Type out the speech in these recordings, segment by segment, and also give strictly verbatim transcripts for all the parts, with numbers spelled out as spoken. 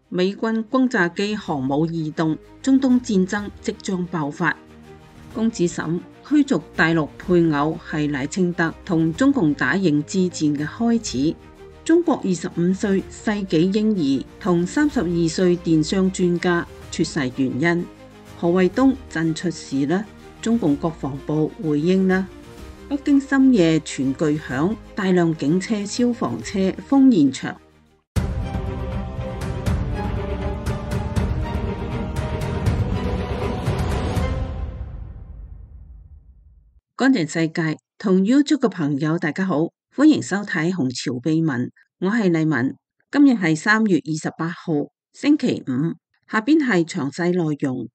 美軍轟炸機航母異動，中東戰爭即將爆發。公子沈驅逐大陸配偶係賴清德同中共打認知戰嘅開始。中國二十五歲世紀嬰兒同三十二歲電商專家出世原因，何衛東真出事啦？中共國防部回應啦。北京深夜全巨響，大量警車、消防車封現場。乾淨世界同 YouTube 嘅朋友大家好，歡迎收睇紅潮秘聞，我係麗文。今日係三月二十八號星期五，下邊係詳細內容。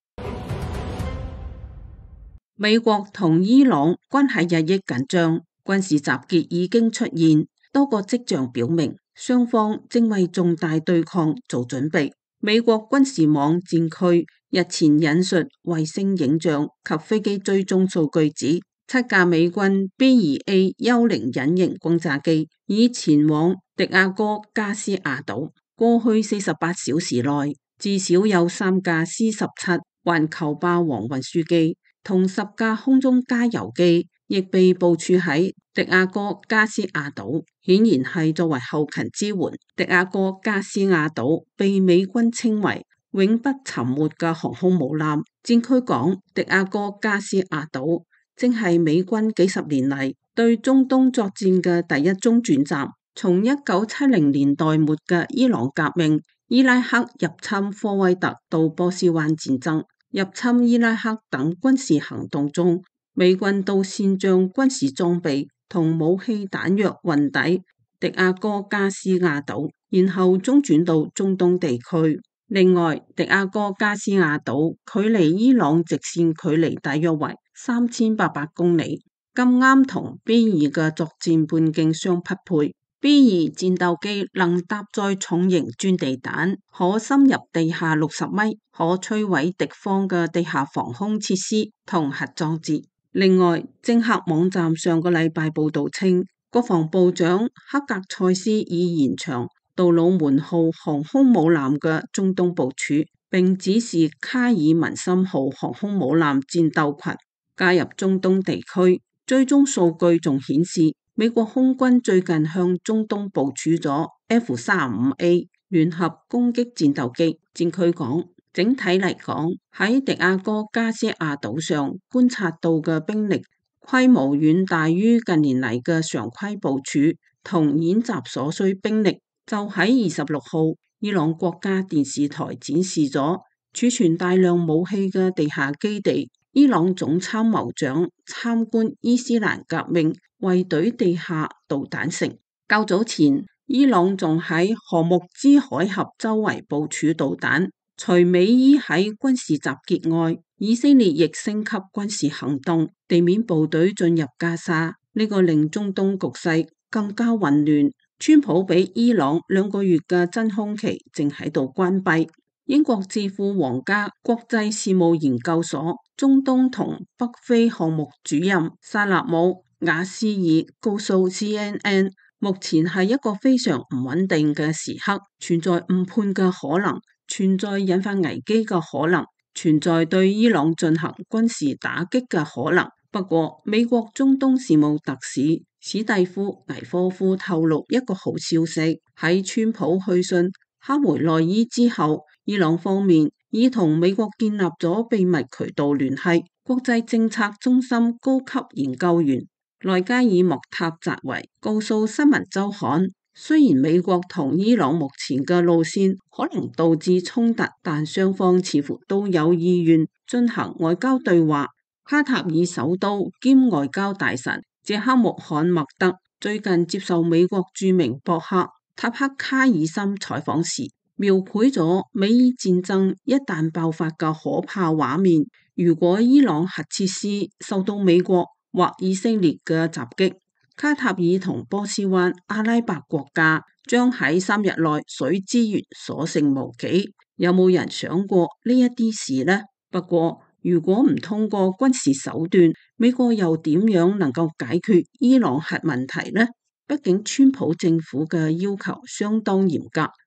美國同伊朗關係日益緊張，軍事集結已經出現，多個跡象表明雙方正為重大對抗做準備。美國軍事網戰區日前引述衛星影像及飛機追蹤數據指，七架美軍 B 二 A 幽靈隱形轟炸機已前往迪亞哥加斯亞島。過去四十八小時內，至少有三架 C 十七環球霸王運輸機同十架空中加油機亦被部署喺迪亞哥加斯亞島，顯然係作為後勤支援。迪亞哥加斯亞島被美軍稱為永不沉沒嘅航空母艦。戰區講，迪亞哥加斯亞島正係美軍幾十年嚟對中東作戰嘅第一中轉站。從一九七零年代末嘅伊朗革命、伊拉克入侵科威特到波斯灣戰爭、入侵伊拉克等軍事行動中，美軍都先將軍事裝備同武器彈藥運抵迪亞哥加斯亞島，然後中轉到中東地區。另外，迪亞哥加斯亞島距離伊朗直線距離大約為三千八百公里，咁啱同 B 二嘅作戰半徑相匹配。B 二戰鬥機能搭載重型鑽地彈，可深入地下六十米，可摧毀敵方嘅地下防空設施同核裝置。另外，政客網站上個禮拜報道稱，國防部長克格塞斯已延長杜魯門號航空母艦嘅中東部署，並指示卡爾文森號航空母艦戰鬥群加入中東地區。追蹤數據仲顯示，美國空軍最近向中東部署咗 F 三十五 A 聯合攻擊戰鬥機。戰區講，整體嚟講，喺迪亞哥加斯亞島上觀察到嘅兵力規模遠大於近年嚟嘅常規部署同演習所需兵力。就喺二十六號，伊朗國家電視台展示咗儲存大量武器嘅地下基地。伊朗總參謀長參觀伊斯蘭革命衛隊地下導彈城。較早前，伊朗仲喺荷木茲海峽周圍部署導彈。除美伊喺軍事集結外，以色列亦升級軍事行動，地面部隊進入加沙，呢個令中東局勢更加混亂。川普俾伊朗兩個月嘅真空期正喺度關閉。英國智庫皇家國際事務研究所中東同北非項目主任薩納姆雅斯爾告訴 C N N， 目前係一個非常唔穩定嘅時刻，存在誤判嘅可能，存在引發危機嘅可能，存在對伊朗進行軍事打擊嘅可能。不過，美國中東事務特使史蒂夫·倪科夫透露一個好消息，喺川普去信哈梅內伊之後，伊朗方面已同美國建立咗秘密渠道聯繫。國際政策中心高級研究員內加爾莫塔扎維告訴新聞週刊，雖然美國同伊朗目前嘅路線可能導致衝突，但雙方似乎都有意願進行外交對話。卡塔爾首都兼外交大臣謝克穆罕默德最近接受美國著名博客塔克卡爾森採訪時，描繪咗美伊戰爭一旦爆發嘅可怕畫面。如果伊朗核設施受到美國或以色列嘅襲擊，卡塔爾同波斯灣阿拉伯國家將喺三日內水資源所剩無幾。有冇人想過呢一啲事呢？不過，如果唔通過軍事手段，美國又點樣能夠解決伊朗核問題呢？畢竟川普政府嘅要求相當嚴格，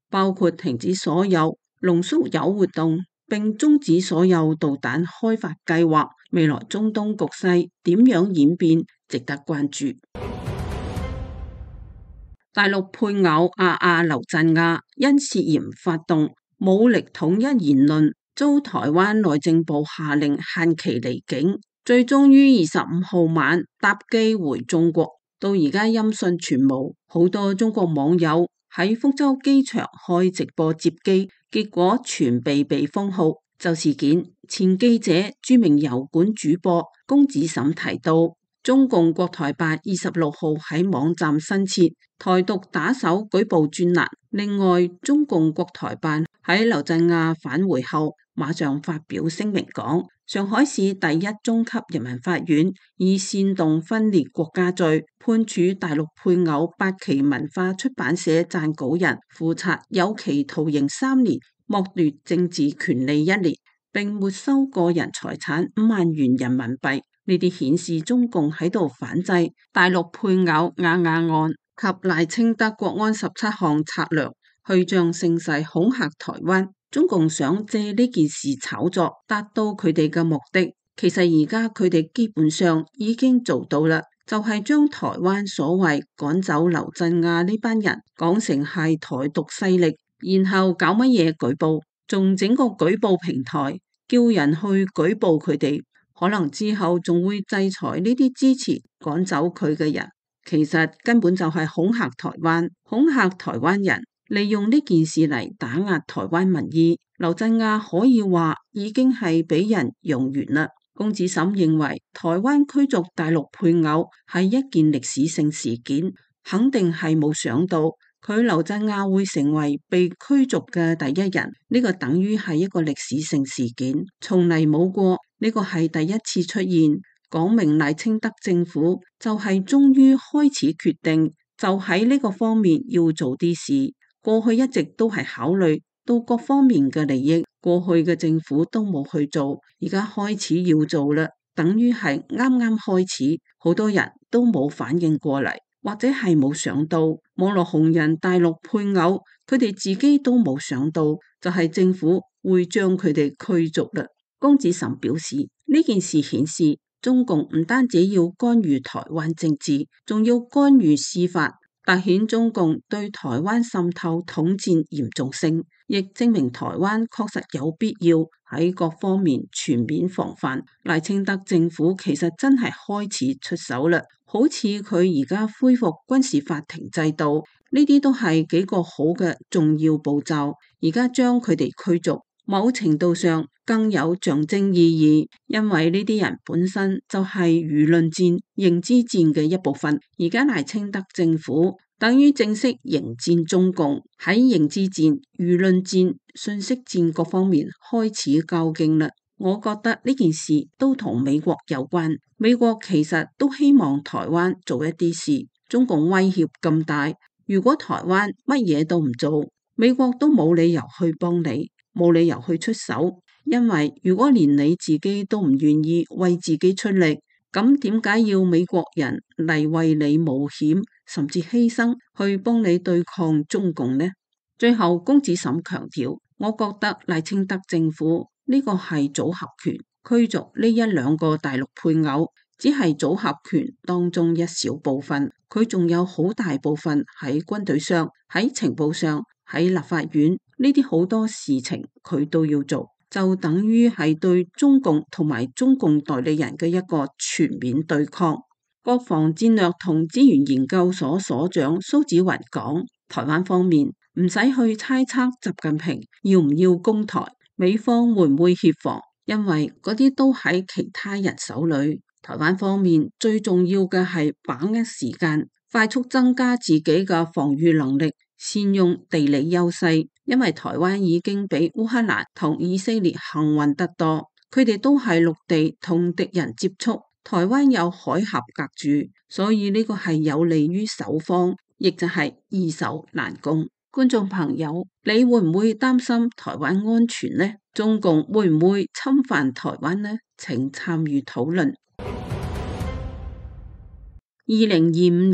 包括停止所有濃縮鈾活動，並終止所有導彈開發計劃。未來中東局勢點樣演變，值得關注。大陸配偶阿阿劉振亞因涉嫌發動武力統一言論，遭台灣內政部下令限期離境，最終於二十五號晚搭機回中國，到而家音訊全無。好多中國網友喺福州機場開直播接機，結果全被被封號。就事件，前記者著名油管主播龔子沈提到，中共國台辦二十六號喺網站新設台獨打手舉報專欄。另外，中共國台辦喺劉振亞返回後，馬上發表聲明講，上海市第一中級人民法院以煽動分裂國家罪判處大陸配偶八旗文化出版社撰稿人付策有期徒刑三年，剝奪政治權利一年，並沒收個人財產五萬元人民幣。呢啲顯示中共喺度反制大陸配偶阿阿案及賴清德國安十七項策略，虛張聲勢恐嚇台灣。中共想借呢件事炒作，達到佢哋嘅目的。其實而家佢哋基本上已經做到啦，就係將台灣所謂趕走劉振亞呢班人講成係台獨勢力，然後搞乜嘢舉報，仲整個舉報平台叫人去舉報佢哋，可能之後仲會制裁呢啲支持趕走佢嘅人。其實根本就係恐嚇台灣，恐嚇台灣人，利用呢件事嚟打壓台灣民意。劉振亞可以話已經係俾人用完啦。龔子沈認為台灣驅逐大陸配偶係一件歷史性事件，肯定係冇想到佢劉振亞會成為被驅逐嘅第一人。呢個等於係一個歷史性事件，從嚟冇過，呢個係第一次出現，講明賴清德政府就係終於開始決定，就喺呢個方面要做啲事。過去一直都係考慮到各方面嘅利益，過去嘅政府都冇去做，而家開始要做啦，等於係啱啱開始，好多人都冇反應過嚟，或者係冇想到網絡紅人大陸配偶，佢哋自己都冇想到，就係政府會將佢哋驅逐啦。龔子沈表示，呢件事顯示中共唔單止要干預台灣政治，仲要干預司法，凸顯中共對台灣滲透統戰嚴重性，亦證明台灣確實有必要喺各方面全面防範。賴清德政府其實真係開始出手啦，好似佢而家恢復軍事法庭制度，呢啲都係幾個好嘅重要步驟。而家將佢哋驅逐，某程度上更有象徵意義，因為呢啲人本身就係輿論戰、認知戰嘅一部分。而家賴清德政府等於正式迎戰中共，喺認知戰、輿論戰、信息戰各方面開始較勁啦。我覺得呢件事都同美國有關，美國其實都希望台灣做一啲事。中共威脅咁大，如果台灣乜嘢都唔做，美國都冇理由去幫你，冇理由去出手。因為如果連你自己都唔願意為自己出力，咁點解要美國人嚟為你冒險甚至犧牲去幫你對抗中共呢？最後，龔子沈強調，我覺得賴清德政府呢個係組合拳，驅逐呢一兩個大陸配偶只係組合拳當中一小部分，佢仲有好大部分喺軍隊上、喺情報上、喺立法院，呢啲好多事情佢都要做，就等於係對中共同埋中共代理人嘅一個全面對抗。國防戰略同資源研究所所長蘇紫雲講，台灣方面唔使去猜測習近平要唔要攻台，美方會唔會協防，因為嗰啲都喺其他人手裏。台灣方面最重要嘅係把握時間，快速增加自己嘅防禦能力，善用地理優勢，因為台灣已經比烏克蘭同以色列幸運得多，佢哋都係陸地同敵人接觸，台灣有海峽隔住，所以呢個係有利於守方，亦就係易守難攻。觀眾朋友，你會唔會擔心台灣安全呢？中共會唔會侵犯台灣呢？請參與討論。二零二五年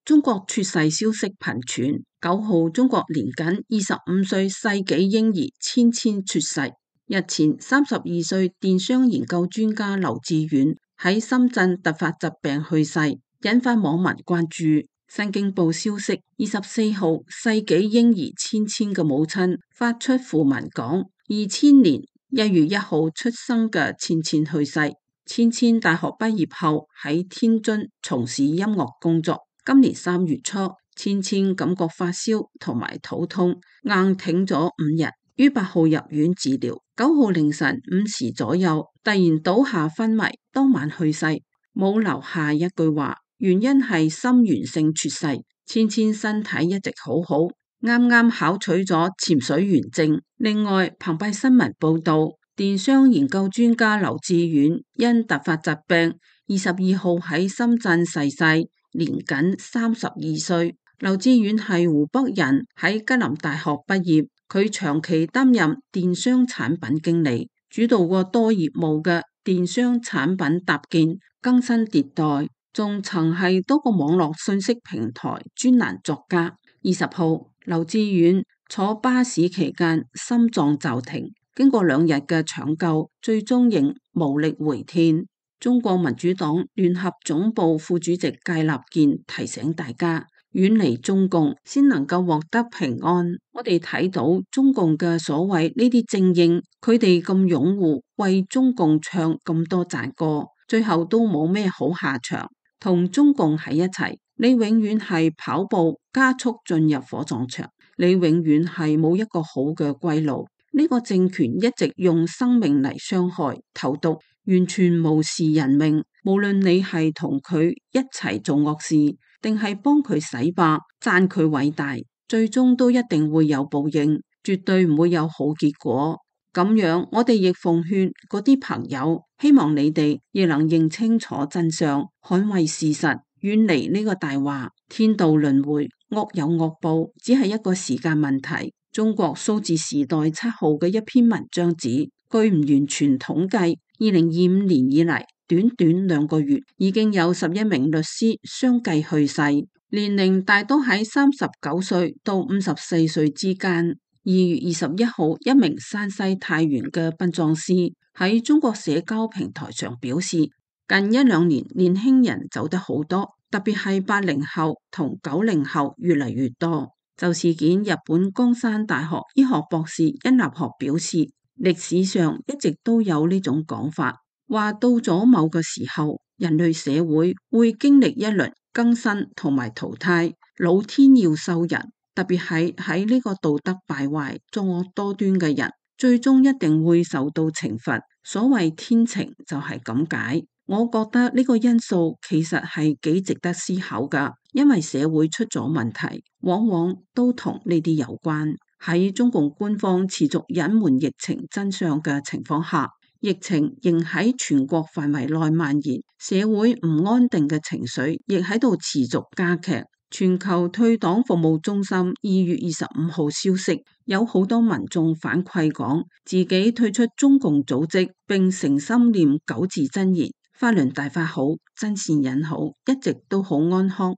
中國猝逝消息頻傳，九號中國年僅二十五歲世紀嬰兒千千猝逝。日前，三十二歲電商研究專家劉志遠喺深圳突發疾病去世，引發網民關注。新京報消息，二十四號世紀嬰兒千千嘅母親發出訃文講，二千年一月一號出生嘅千千去世。千千大學畢業後喺天津從事音樂工作。今年三月初，千千感覺發燒同埋肚痛，硬挺咗五日，於八號入院治療。九號凌晨五時左右，突然倒下昏迷，當晚去世，冇留下一句話，原因係心源性猝逝。千千身體一直好好，啱啱考取咗潛水員證。另外，澎湃新聞報道，電商研究專家劉志遠因突發疾病，二十二號喺深圳逝世，年僅三十二歲。劉志遠係湖北人，喺吉林大學畢業，佢長期擔任電商產品經理，主導過多業務嘅電商產品搭建、更新迭代，仲曾係多個網絡信息平台專欄作家。二十號，劉志遠坐巴士期間心臟驟停，經過兩日嘅搶救，最終仍無力回天。中國民主黨聯合總部副主席芥立健提醒大家，遠離中共先能夠獲得平安。我哋睇到中共嘅所謂呢啲精英，佢哋咁擁護為中共唱咁多讚歌，最後都冇咩好下場。同中共喺一齊，你永遠係跑步加速進入火葬場，你永遠係冇一個好嘅歸路。呢個政權一直用生命嚟傷害、投毒，完全無視人命。無論你係同佢一齊做惡事，定係幫佢洗白、讚佢偉大，最終都一定會有報應，絕對唔會有好結果。咁樣，我哋亦奉勸嗰啲朋友，希望你哋亦能認清楚真相，捍衛事實，遠離呢個大話。天道輪迴，惡有惡報，只係一個時間問題。中國數字時代七號嘅一篇文章指，據唔完全統計，二零二五年以嚟，短短兩個月已經有十一名律師相繼去世，年齡大多喺三十九歲到五十四歲之間。二月二十一號，一名山西太原嘅殯葬師喺中國社交平台上表示，近一兩年年輕人走得好多，特別係八零後同九零後越嚟越多。就事件，日本江山大學醫學博士殷立學表示，歷史上一直都有呢種講法，話到咗某個時候，人類社會會經歷一輪更新同埋淘汰，老天要收人，特別係喺呢個道德敗壞、作惡多端嘅人，最終一定會受到懲罰。所謂天晴就係咁解。我覺得呢個因素其實係幾值得思考噶，因為社會出咗問題，往往都同呢啲有關。喺中共官方持續隱瞞疫情真相嘅情況下，疫情仍喺全國範圍內蔓延，社會唔安定嘅情緒亦喺度持續加劇。全球退黨服務中心二月二十五號消息，有好多民眾反饋講，自己退出中共組織，並誠心念九字真言。法輪大法好，真善忍好，一直都好安康。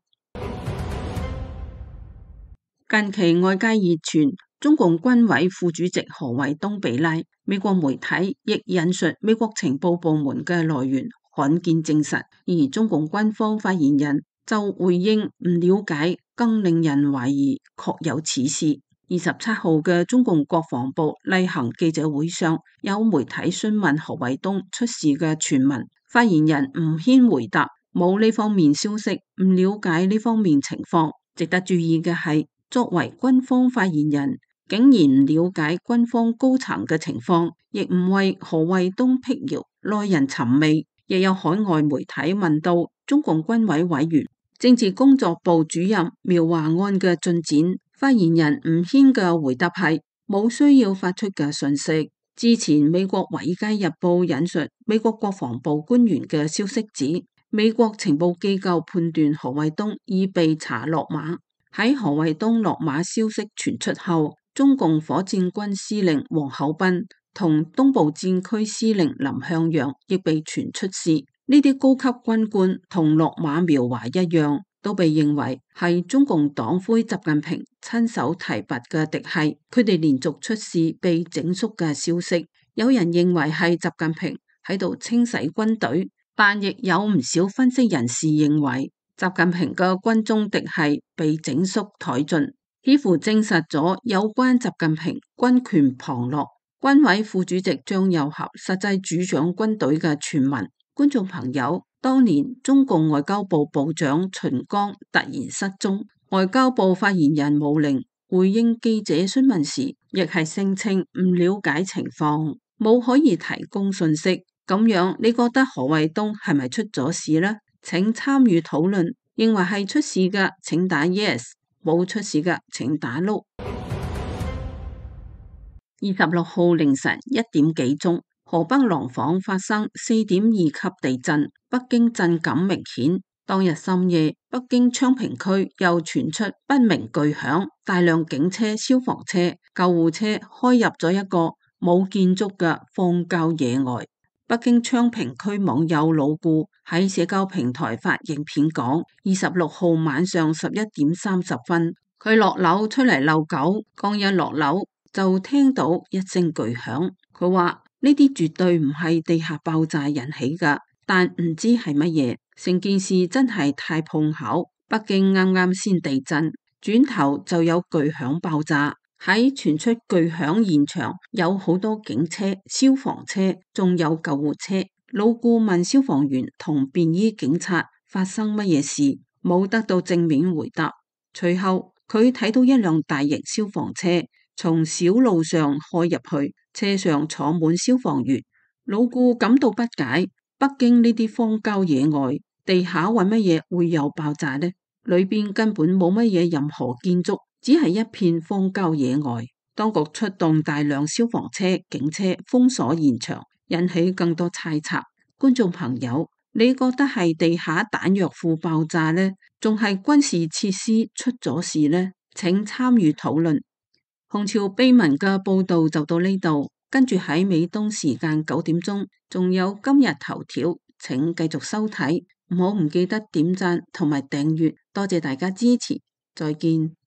近期外界熱傳中共軍委副主席何衛東被拉，美國媒體亦引述美國情報部門嘅來源罕見證實，而中共軍方發言人就回應唔了解，更令人懷疑確有此事。二十七號嘅中共國防部例行記者會上，有媒體詢問何衛東出事嘅傳聞，發言人吳謙回答冇呢方面消息，唔了解呢方面情況。值得注意嘅係，作為軍方發言人，竟然唔了解軍方高層嘅情況，亦唔為何衛東闢謠，耐人尋味。亦有海外媒體問到中共軍委委員、政治工作部主任苗華案嘅進展，發言人吳謙嘅回答係冇需要發出嘅訊息。之前美國華爾街日報引述美國國防部官員嘅消息指，美國情報機構判斷何衛東已被查落馬。喺何衛東落馬消息傳出後，中共火箭軍司令王厚斌同東部戰區司令林向陽亦被傳出事。呢啲高級軍官同落馬苗華一樣， 都被認為係中共黨魁習近平親手提拔嘅嫡系，佢哋連續出示被整肅嘅消息。有人認為係習近平喺度清洗軍隊，但亦有唔少分析人士認為習近平嘅軍中嫡系被整肅殆盡，幾乎證實咗有關習近平軍權旁落、軍委副主席張又俠實際主掌軍隊嘅傳聞。觀眾朋友，當年中共外交部部長秦剛突然失蹤，外交部發言人毛寧回應記者詢問時，亦係聲稱唔了解情況，冇可以提供信息。咁樣你覺得何衛東係咪出咗事呢？請參與討論，認為係出事嘅請打 yes， 冇出事嘅請打 no。二十六號凌晨一點幾鐘，河北廊坊發生四點二級地震，北京震感明顯。當日深夜，北京昌平區又傳出不明巨響，大量警車、消防車、救護車開入咗一個冇建築嘅荒郊野外。北京昌平區網友老顧喺社交平台發影片講，二十六號晚上十一點三十分，佢落樓出嚟遛狗，剛一落樓就聽到一聲巨響。佢話呢啲絕對唔係地下爆炸引起噶，但唔知係乜嘢。成件事真係太碰巧，北京啱啱先地震，轉頭就有巨響爆炸。喺傳出巨響現場有好多警車、消防車，仲有救護車。老顧問消防員同便衣警察發生乜嘢事，冇得到正面回答。隨後佢睇到一輛大型消防車從小路上開入去，車上坐滿消防員。老顧感到不解，北京呢啲荒郊野外，地下為乜嘢會有爆炸呢？裏邊根本冇乜嘢任何建築，只係一片荒郊野外。當局出動大量消防車、警車封鎖現場，引起更多猜測。觀眾朋友，你覺得係地下彈藥庫爆炸呢，仲係軍事設施出咗事呢？請參與討論。紅潮秘聞嘅報道就到呢度，跟住喺美東時間九點鐘，仲有今日頭條，請繼續收睇。唔好唔記得點讚同埋訂閱，多謝大家支持，再見。